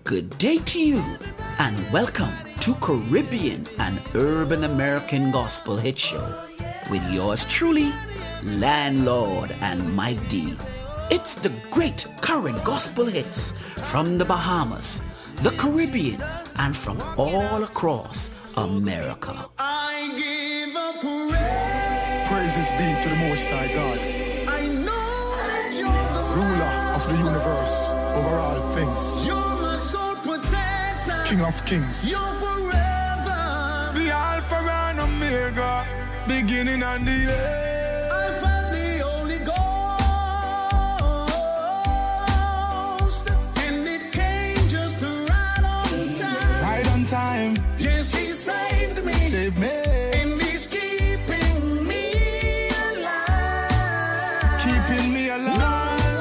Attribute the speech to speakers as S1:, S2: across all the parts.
S1: Good day to you, and welcome to Caribbean and Urban American Gospel Hit Show with yours truly, Landlord and Mike D. It's the great current gospel hits from the Bahamas, the Caribbean, and from all across America.
S2: I give a praise.
S3: Praises be to the Most High God.
S2: I know that you're the
S3: ruler of the universe over all things.
S2: You're my soul protector.
S3: King of kings.
S2: You're forever.
S3: The Alpha and Omega, beginning and the end.
S2: I found the Holy Ghost, and it came just right on time.
S3: Right on time.
S2: Yes, He saved me.
S3: Save me.
S2: And He's keeping me alive.
S3: Keeping me alive.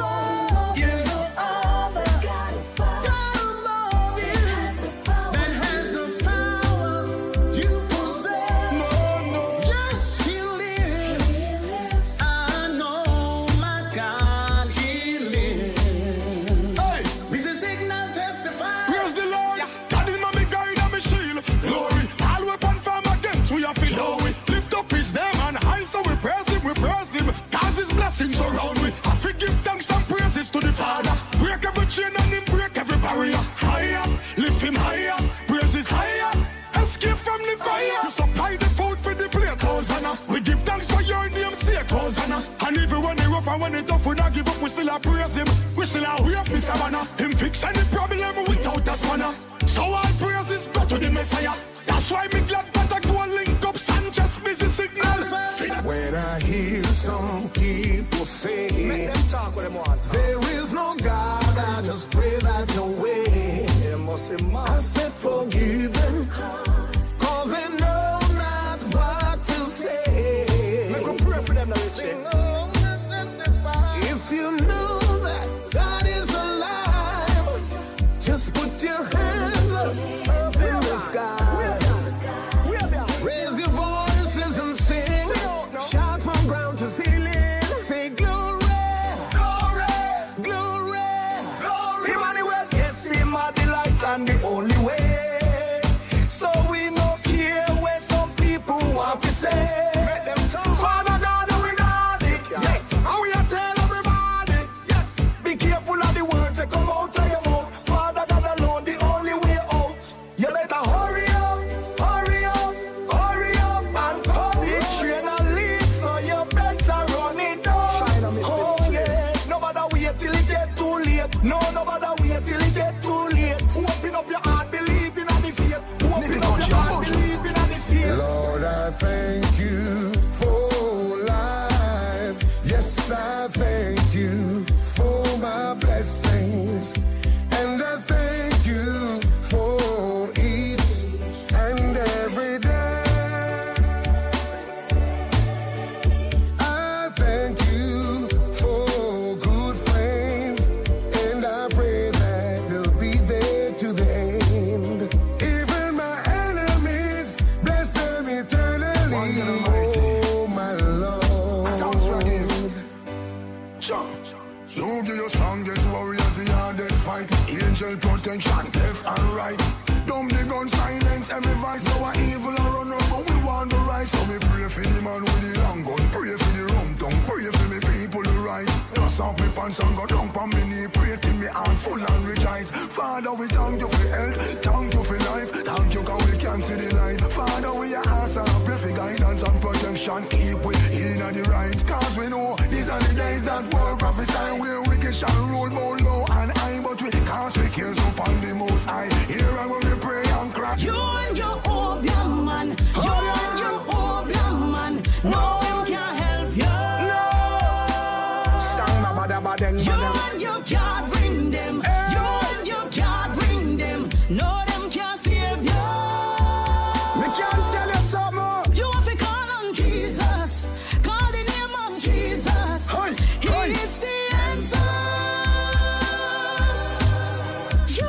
S2: Surround me. I forgive thanks and praises to the Father. Break every chain and Him break every barrier. Higher, lift Him higher, praises higher. Escape from the fire. You supply the food for the plate, Hosanna. We give thanks for your name's sake, Hosanna. And even when they rough and when they tough, we not give up, we still a praise Him. We still a way up the savannah. Him fix any problem without a spanner. So all praises go to the Messiah. That's why me glad that I go and link up Sanchez busy signal.
S4: When I hear some people say,
S2: make them talk what they want.
S4: There is no God, I just pray that away. I said forgive them, cause they know not what to say.
S2: Make a prayer for them now.
S4: If you know that God is alive, just put your hands up in the sky. Raise your voices and sing. Shout from ground to ceiling. Say glory, glory, glory, glory. Emmanuel, yes, Him are the light and the only way. So we no care where some people want to say. Father God, we got it. Yes, and we are tell everybody. Yes, be careful of the words that come out of your mouth. Father God alone, the only way out. You better hurry up, hurry up, hurry up, and come. The train and leave, so you better run it down. Oh yes, no matter wait till it get too late. No matter wait till it get too late. Open up your heart, believe in the faith. Open up your heart, believe in the faith. Lord, I thank You for life. Yes, I thank You for my blessings. And I thank You for each and every day. I thank You for good friends, and I pray that they'll be there to the end. Even my enemies, bless them eternally. Oh, my Lord.
S5: You give your strongest warriors the hardest fight. Angel protection, left and right. Dumb the gun, silence every voice. No one evil or run up, but we want the right. So we pray for the man with the long gun. Pray for the rum tongue. Pray for me people the right. Dust off me pants and go down on me knee. Pray till me heart full and rejoice. Father, we thank You for health. Thank You for life. Thank You cause we can see the light. Father, we ask and pray for guidance and protection. Keep we in the right. Cause we know these are the days that were prophesied. Where wicked shall rule more low and high. But we cast we cares upon the Most High. Here I will we pray and cry.
S2: You and your opium man. You and your opium man. No one can help you.
S4: No.
S2: You and your God bring them. You and your God bring them. No, them can't save you.
S4: Me can't tell you something.
S2: You have to call on Jesus. Call the name of Jesus. He is the answer. You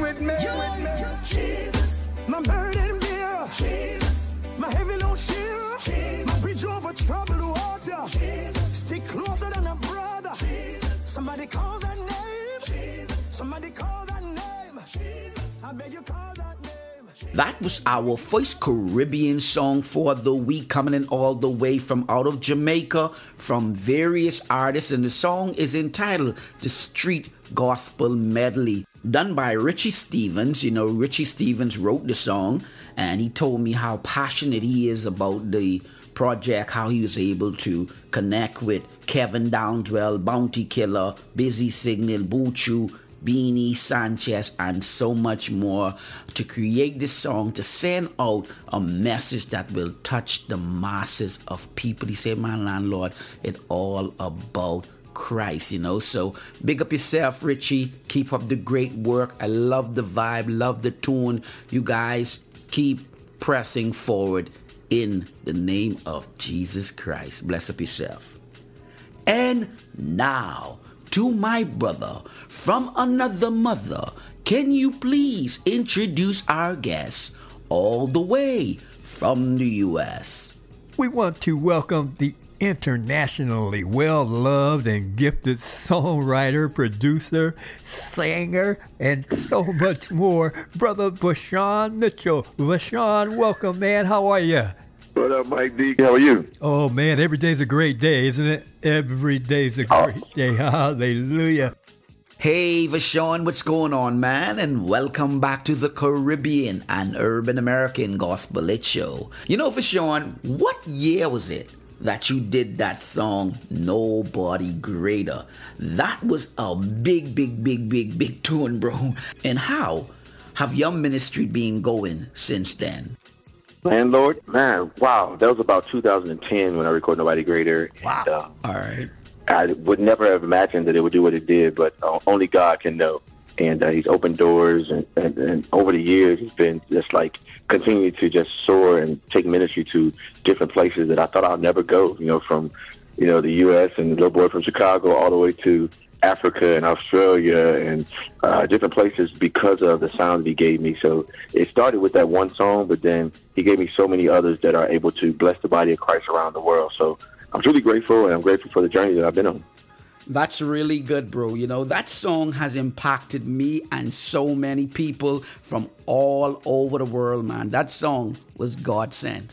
S4: with me. Jesus, my burden bearer. Jesus, my heavy load sharer. Jesus, my bridge over troubled water. Jesus, stick closer than a brother. Jesus, somebody call that name. Jesus, somebody call that name. Jesus, I beg you call that name.
S1: That was our first Caribbean song for the week, coming in all the way from out of Jamaica from various artists, and the song is entitled The Street Gospel Medley, done by Richie Stephens. You know, Richie Stephens wrote the song, and he told me how passionate he is about the project, how he was able to connect with Kevin Downswell, Bounty Killer, Busy Signal, Buchu, Beanie Sanchez, and so much more to create this song, to send out a message that will touch the masses of people. He said, man, landlord, it's all about Christ, you know. So big up yourself, Richie. Keep up the great work. I love the vibe, love the tune. You guys keep pressing forward in the name of Jesus Christ. Bless up yourself. And now, to my brother from another mother, can you please introduce our guest all the way from the U.S.?
S6: We want to welcome the internationally well-loved and gifted songwriter, producer, singer, and so much more, Brother Vashawn Mitchell. Vashawn, welcome, man. How are you?
S7: What up, Mike D? How are you?
S6: Oh, man, every day's a great day, isn't it? Every day's a great day. Hallelujah.
S1: Hey, Vashawn, what's going on, man? And welcome back to the Caribbean and Urban American Gospel Hit Show. You know, Vashawn, what year was it that you did that song, Nobody Greater? That was a big tune, bro. And how have your ministry been going since then?
S7: Landlord? Man, wow. That was about 2010 when I recorded Nobody Greater.
S6: Wow.
S1: All right.
S7: I would never have imagined that it would do what it did, but only God can know. And he's opened doors, and over the years, he's been just like continuing to just soar and take ministry to different places that I thought I'd never go, you know, from, you know, the U.S. and the little boy from Chicago all the way to Africa and Australia and different places because of the sound that he gave me. So it started with that one song, but then he gave me so many others that are able to bless the body of Christ around the world. So I'm truly grateful, and I'm grateful for the journey that I've been on.
S1: That's really good, bro. You know, that song has impacted me and so many people from all over the world, man. That song was God sent.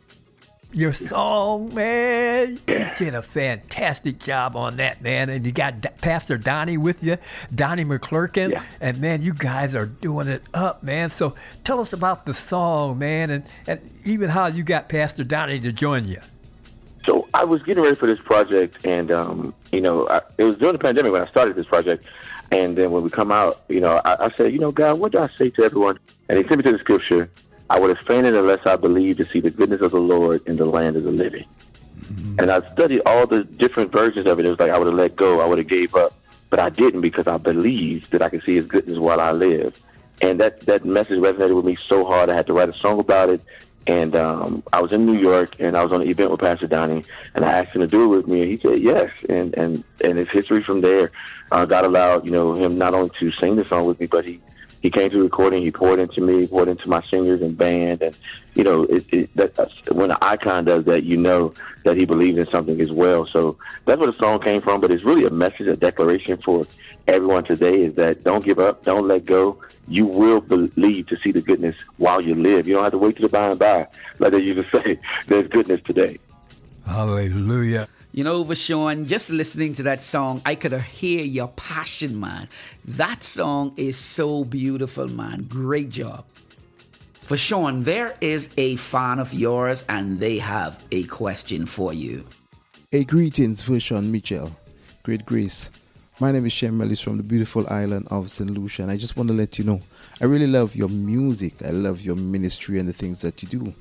S6: Your song, man, you did a fantastic job on that, man. And you got Pastor Donnie with you, Donnie McClurkin.
S7: Yeah.
S6: And, man, you guys are doing it up, man. So tell us about the song, man, and even how you got Pastor Donnie to join you.
S7: So I was getting ready for this project, and, you know, it was during the pandemic when I started this project. And then when we come out, you know, I said, you know, God, what do I say to everyone? And he sent me to the scripture. I would have fainted unless I believed to see the goodness of the Lord in the land of the living. Mm-hmm. And I studied all the different versions of it. It was like I would have let go. I would have gave up. But I didn't, because I believed that I could see his goodness while I live. And that message resonated with me so hard. I had to write a song about it. And I was in New York, and I was on an event with Pastor Donnie, and I asked him to do it with me, and he said yes. And it's history from there. God allowed, you know, him not only to sing the song with me, but he came to the recording. He poured into me, poured into my singers and band, and you know, when an icon does that, you know that he believes in something as well. So that's where the song came from. But it's really a message, a declaration for everyone today: is that don't give up, don't let go. You will believe to see the goodness while you live. You don't have to wait till the by and by. Like they used to say, there's goodness today.
S6: Hallelujah.
S1: You know, Vashawn, just listening to that song, I could hear your passion, man. That song is so beautiful, man. Great job. Vashawn, there is a fan of yours, and they have a question for you.
S8: Hey, greetings, Vashawn Mitchell. Great grace. My name is Shem Mellis from the beautiful island of St. Lucia, and I just want to let you know, I really love your music. I love your ministry and the things that you do.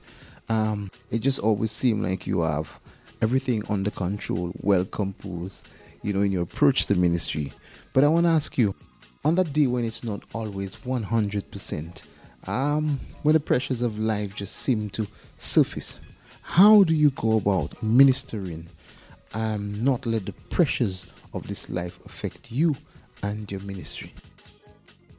S8: It just always seems like you have everything under control, well composed, you know, in your approach to ministry. But I want to ask you, on that day when it's not always 100%, when the pressures of life just seem to surface, how do you go about ministering, not let the pressures of this life affect you and your ministry?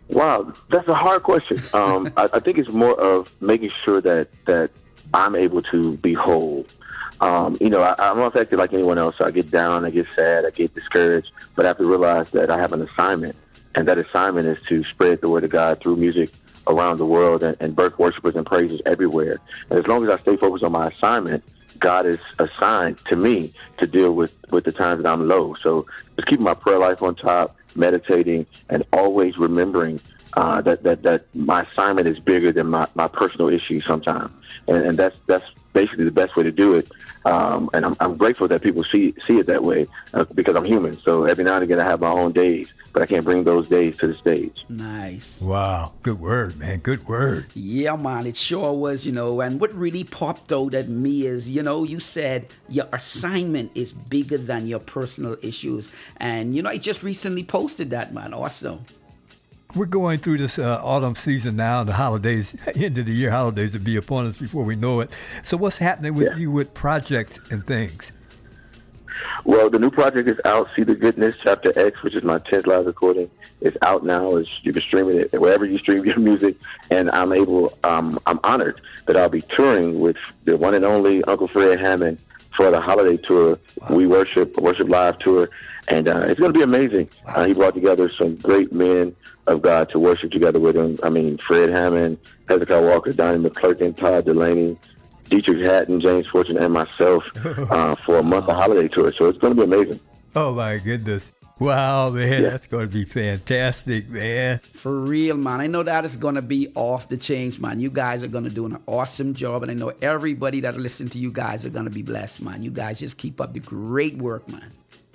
S7: Wow, that's a hard question. I think it's more of making sure that I'm able to be whole. I'm affected like anyone else. So I get down, I get sad, I get discouraged, but I have to realize that I have an assignment, and that assignment is to spread the word of God through music around the world and birth worshipers and praisers everywhere. And as long as I stay focused on my assignment, God is assigned to me to deal with the times that I'm low. So just keeping my prayer life on top, meditating, and always remembering that my assignment is bigger than my personal issues sometimes. And that's basically the best way to do it. And I'm grateful that people see it that way because I'm human. So every now and again I have my own days, but I can't bring those days to the stage.
S1: Nice.
S6: Wow. Good word, man. Good word.
S1: Yeah, man, it sure was, and what really popped out at me is, you said your assignment is bigger than your personal issues. And, I just recently posted that, man. Awesome.
S6: We're going through this autumn season now. The holidays, end of the year holidays will be upon us before we know it. So what's happening with you with projects and things?
S7: Well, the new project is out, See the Goodness, Chapter X, which is my 10th live recording. It's out now. You can stream it wherever you stream your music. And I'm honored that I'll be touring with the one and only Uncle Fred Hammond for the holiday tour. Wow. We Worship Live tour. And it's going to be amazing. Wow. He brought together some great men of God to worship together with him. I mean, Fred Hammond, Hezekiah Walker, Donnie McClurkin, Todd Delaney, Dietrich Hatton, James Fortune, and myself for a month of holiday tour. So it's going to be amazing.
S6: Oh, my goodness. Wow, man, That's going to be fantastic, man.
S1: For real, man. I know that is going to be off the chains, man. You guys are going to do an awesome job, and I know everybody that listens to you guys are going to be blessed, man. You guys just keep up the great work, man.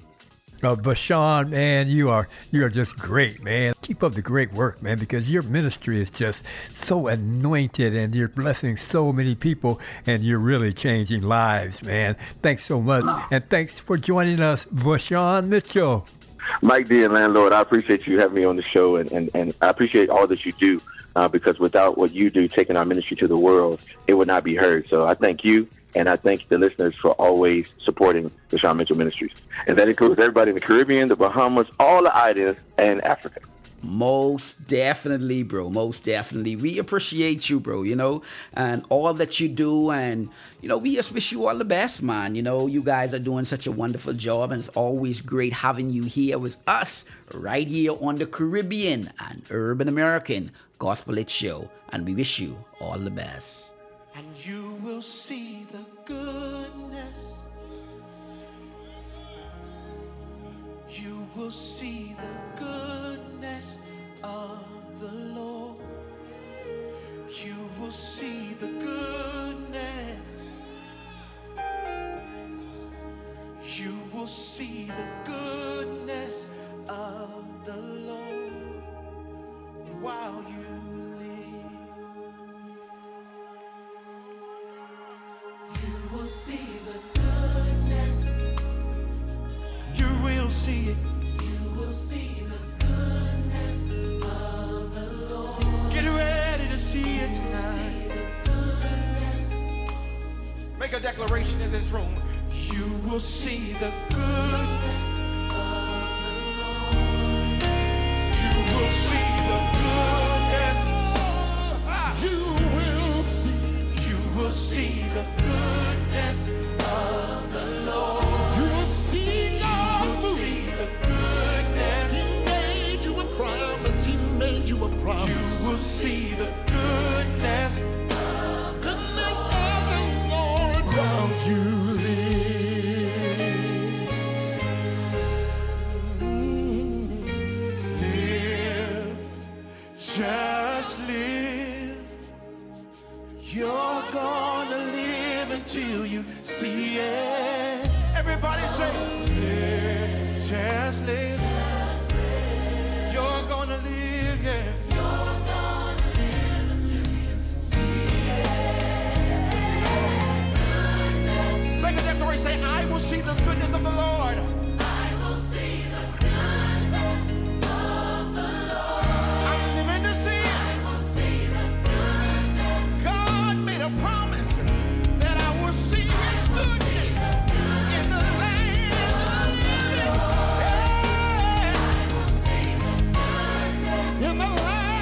S6: Bashan, man, you are just great, man. Keep up the great work, man, because your ministry is just so anointed and you're blessing so many people and you're really changing lives, man. Thanks so much. And thanks for joining us, Bashan Mitchell.
S7: Mike D and Landlord, I appreciate you having me on the show, and I appreciate all that you do because without what you do, taking our ministry to the world, it would not be heard. So I thank you. And I thank the listeners for always supporting the Sean Mitchell Ministries. And that includes everybody in the Caribbean, the Bahamas, all the islands, and Africa.
S1: Most definitely, bro. Most definitely. We appreciate you, bro, and all that you do. And, we just wish you all the best, man. You guys are doing such a wonderful job. And it's always great having you here with us right here on the Caribbean and Urban American Gospel Hit Show. And we wish you all the best.
S2: And you will see the goodness. You will see the goodness of the Lord. You will see the goodness. You will see the goodness of the Lord while you You will see the goodness. You will see it. You will see the goodness of the Lord. Get ready to see it tonight. Make a declaration in this room. You will see the goodness of the Lord. You will see the goodness. You will see. You will see the goodness of the Lord. You will see God. You will see the goodness. He made you a promise. He made you a promise. You will see the goodness of the Lord while you live. Live, just live. You're gonna live until you see it. Everybody say, live, just live. You're gonna live, yeah. You're gonna live until you see it. Make a declaration, say, I will see the goodness of the Lord. I will see the goodness of the Lord. I'm living to see it. I will see the goodness. God made a promise that I will see His goodness in the land of the living. Yeah. I will see the goodness in the land.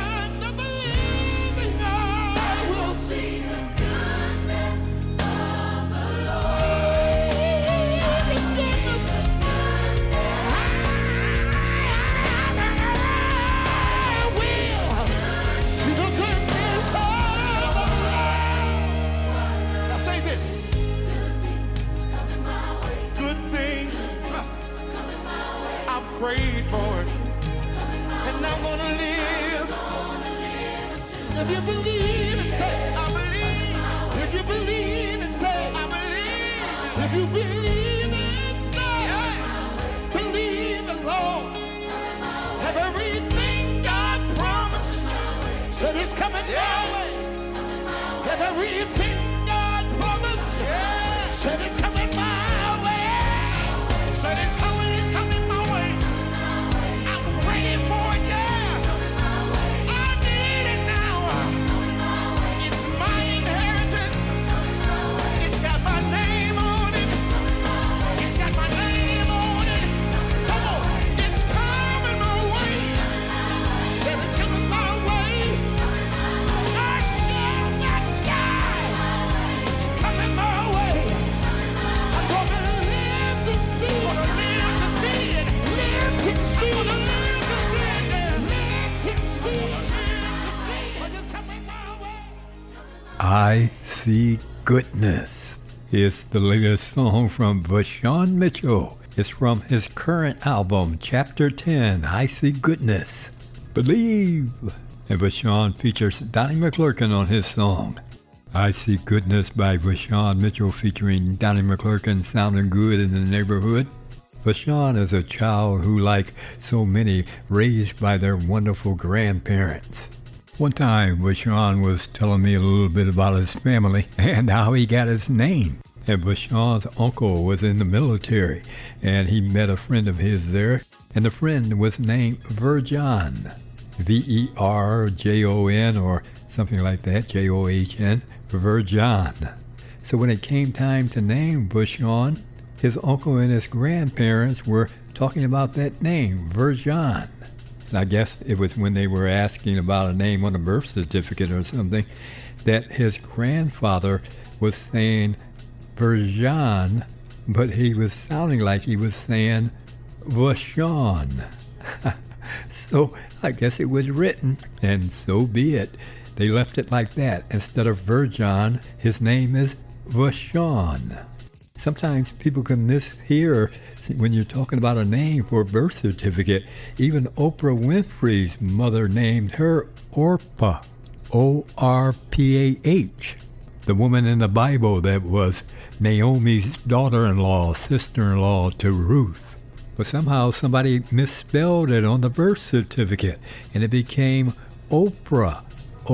S4: If you believe it, say, I believe. If you believe it, say, I believe. If you believe it, say, believe the Lord. Have everything God promised. Said it's coming my way. Have everything God promised. Said it's coming my way. Said it's coming my way. I'm ready for it, yeah. I need it now. It's my inheritance. It's got my name on it. It's got my name on it. Come on. It's coming my way. Said it's coming my way. I shall not die. It's coming my way. I'm gonna live to see it. Live to see it. Live to see it. Live to see it. Live to see it. Live to see it. It's coming my way.
S6: I See Goodness is the latest song from Vashawn Mitchell. It's from his current album, Chapter 10, I See Goodness. Believe. And Vashawn features Donnie McClurkin on his song. I See Goodness by Vashawn Mitchell featuring Donnie McClurkin sounding good in the neighborhood. Vashawn is a child who, like so many, raised by their wonderful grandparents. One time, Vashawn was telling me a little bit about his family and how he got his name. And Vashawn's uncle was in the military, and he met a friend of his there, and the friend was named Verjon, Verjon, or something like that, John, Verjon. So when it came time to name Vashawn, his uncle and his grandparents were talking about that name, Verjon. I guess it was when they were asking about a name on a birth certificate or something, that his grandfather was saying Verjon, but he was sounding like he was saying Vashawn. So I guess it was written, and so be it. They left it like that. Instead of Verjon, his name is Vashawn. Sometimes people can mishear when you're talking about a name for a birth certificate. Even Oprah Winfrey's mother named her Orpah, O-R-P-A-H, the woman in the Bible that was Naomi's daughter-in-law, sister-in-law to Ruth. But somehow somebody misspelled it on the birth certificate, and it became Oprah,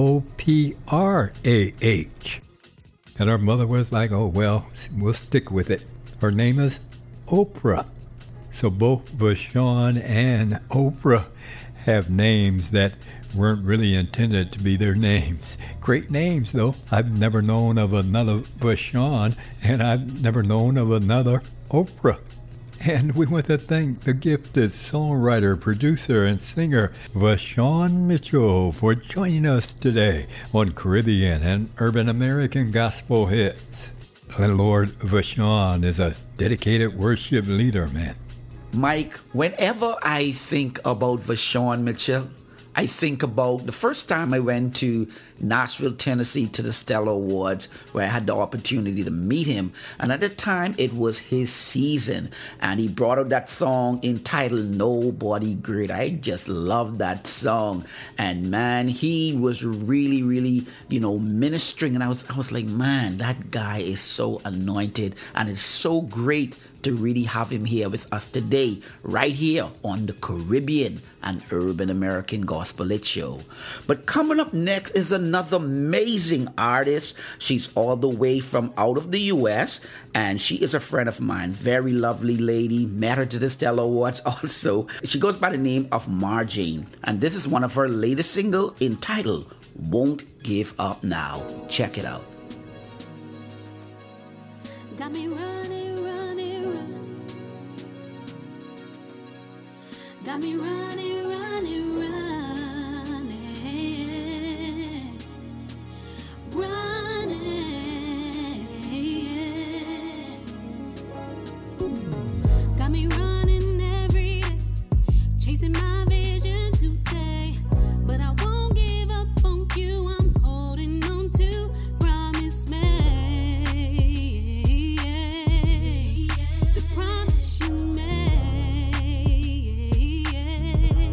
S6: O-P-R-A-H. And her mother was like, oh, well, we'll stick with it. Her name is Oprah. So both Vashawn and Oprah have names that weren't really intended to be their names. Great names, though. I've never known of another Vashawn, and I've never known of another Oprah. And we want to thank the gifted songwriter, producer, and singer Vashawn Mitchell for joining us today on Caribbean and Urban American Gospel Hits. Lord Vashawn is a dedicated worship leader, man.
S1: Mike, whenever I think about Vashawn Mitchell, I think about the first time I went to Nashville, Tennessee to the Stellar Awards, where I had the opportunity to meet him. And at the time, it was his season. And he brought out that song entitled Nobody Great. I just loved that song. And man, he was really, really, ministering. And I was like, man, that guy is so anointed. And it's so great to really have him here with us today, right here on the Caribbean and Urban American Gospel Hit Show. But coming up next is another amazing artist. She's all the way from out of the U.S., and she is a friend of mine. Very lovely lady. Met her to the Stellar Awards also. She goes by the name of Marjane, and this is one of her latest singles entitled Won't Give Up Now. Check it out.
S9: Got me running, running, running. Got me running, running, running. Running. Got me running every day, chasing my vision today. But I won't give up on you, I'm holding on to promise made. The promise you made.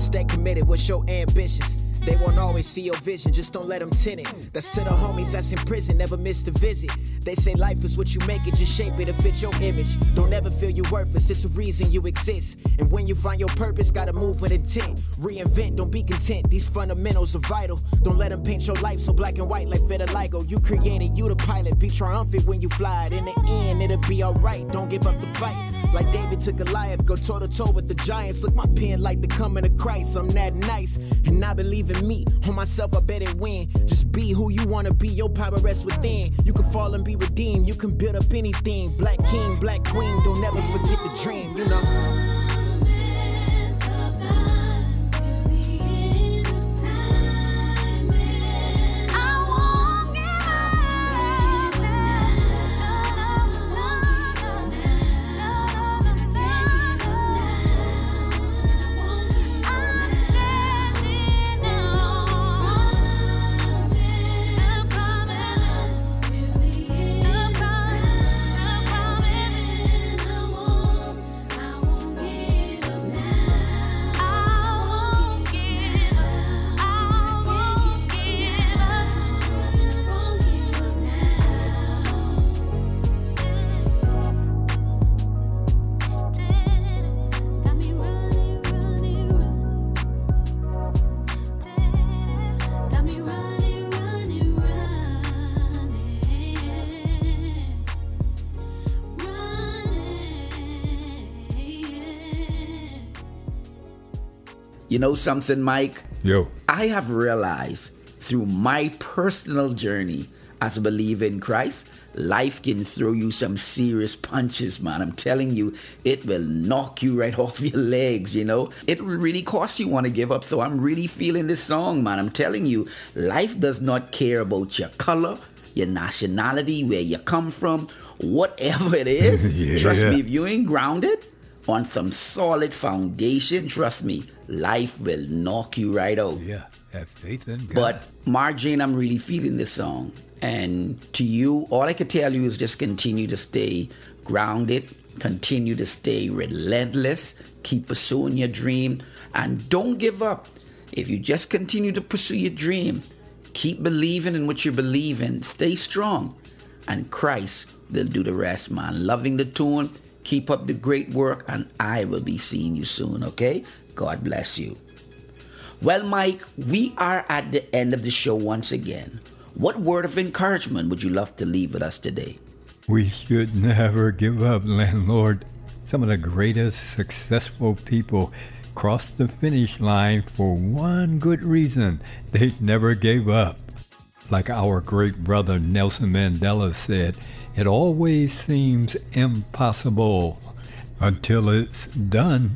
S10: stay committed. What's your ambitions? They won't always see your vision, just don't let them tint it. That's to the homies that's in prison, never missed a visit. They say life is what you make it, just shape it to fit your image. Don't ever feel you're worthless, it's a reason you exist. And when you find your purpose, gotta move with intent. Reinvent, don't be content, these fundamentals are vital. Don't let them paint your life so black and white like vitiligo. You created, you the pilot, be triumphant when you fly it. In the end, it'll be alright, don't give up the fight. Like David took Goliath, go toe to toe with the giants. Look my pen like the coming of Christ, I'm that nice. And I believe in me, on myself I bet it win. Just be who you wanna be, your power rests within. You can fall and be redeemed, you can build up anything. Black king, black queen, don't ever forget the dream, you know.
S1: You know something, Mike?
S6: Yo.
S1: I have realized through my personal journey as a believer in Christ, life can throw you some serious punches, man. I'm telling you, it will knock you right off your legs, you know. It will really cost you want to give up. So I'm really feeling this song, man. I'm telling you, life does not care about your color, your nationality, where you come from, whatever it is.
S6: Yeah.
S1: Trust me, if you ain't grounded on some solid foundation, trust me, life will knock you right out.
S6: Yeah, have faith in God.
S1: But Marjane, I'm really feeling this song. And to you, all I can tell you is just continue to stay grounded, continue to stay relentless, keep pursuing your dream, and don't give up. If you just continue to pursue your dream, keep believing in what you believe in, stay strong, and Christ will do the rest, man. Loving the tune. Keep up the great work, and I will be seeing you soon, okay? God bless you. Well, Mike, we are at the end of the show once again. What word of encouragement would you love to leave with us today?
S6: We should never give up, landlord. Some of the greatest successful people crossed the finish line for one good reason. They never gave up. Like our great brother Nelson Mandela said, it always seems impossible until it's done.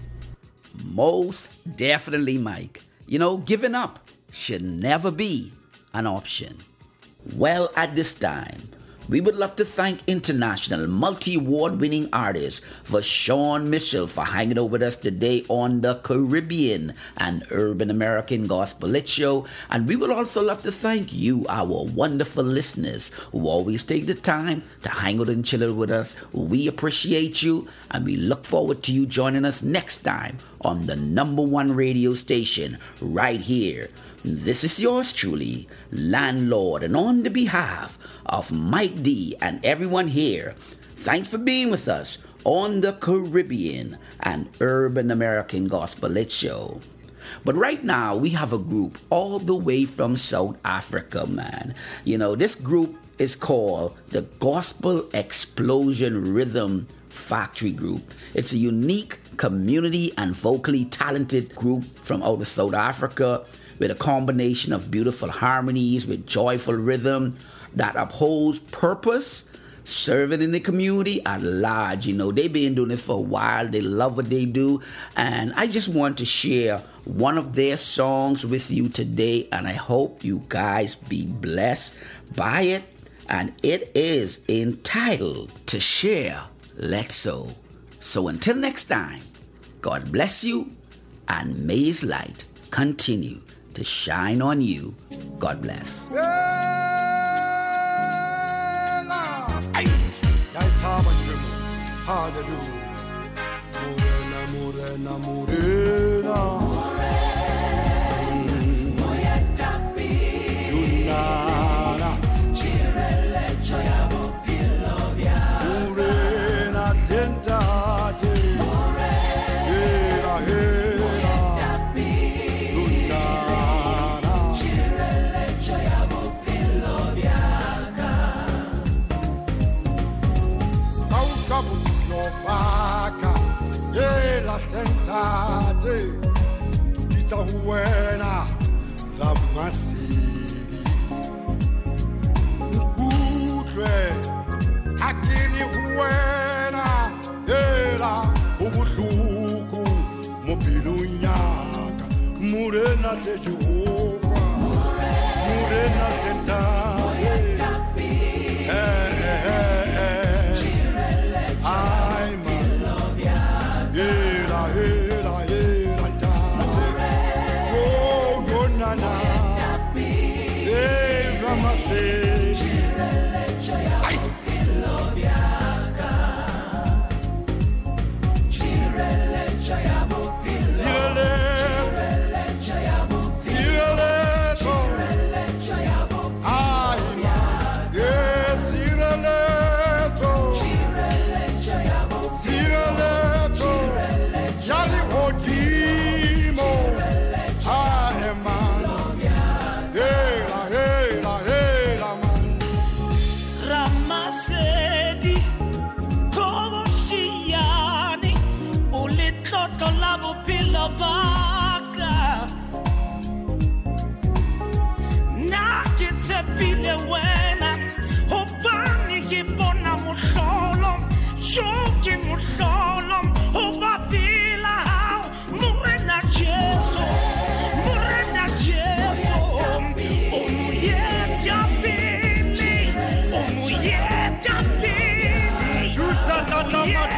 S1: Most definitely, Mike. You know, giving up should never be an option. Well, at this time, we would love to thank international multi-award winning artist Vashawn Mitchell for hanging out with us today on the Caribbean and Urban American Gospel Hit Show. And we would also love to thank you, our wonderful listeners, who always take the time to hang out and chill out with us. We appreciate you, and we look forward to you joining us next time on the #1 radio station right here. This is yours truly, Landlord, and on the behalf of Mike D and everyone here, thanks for being with us on the Caribbean and Urban American Gospel Hit Show. But right now, we have a group all the way from South Africa, man. You know, this group is called the Gospel Explosion Rhythm Factory Group. It's a unique community and vocally talented group from out of South Africa, with a combination of beautiful harmonies with joyful rhythm that upholds purpose, serving in the community at large. You know, they've been doing this for a while. They love what they do. And I just want to share one of their songs with you today, and I hope you guys be blessed by it. And it is entitled To Share, Let's Sow. So until next time, God bless you, and may His light continue to shine on you. God bless.
S4: Morena, morena, morena.
S2: huwena ramasidi Nkudwe akini huwena Era ubuhluku Mobilu nyaka Murena te Jehova Murena te Tade
S11: Mama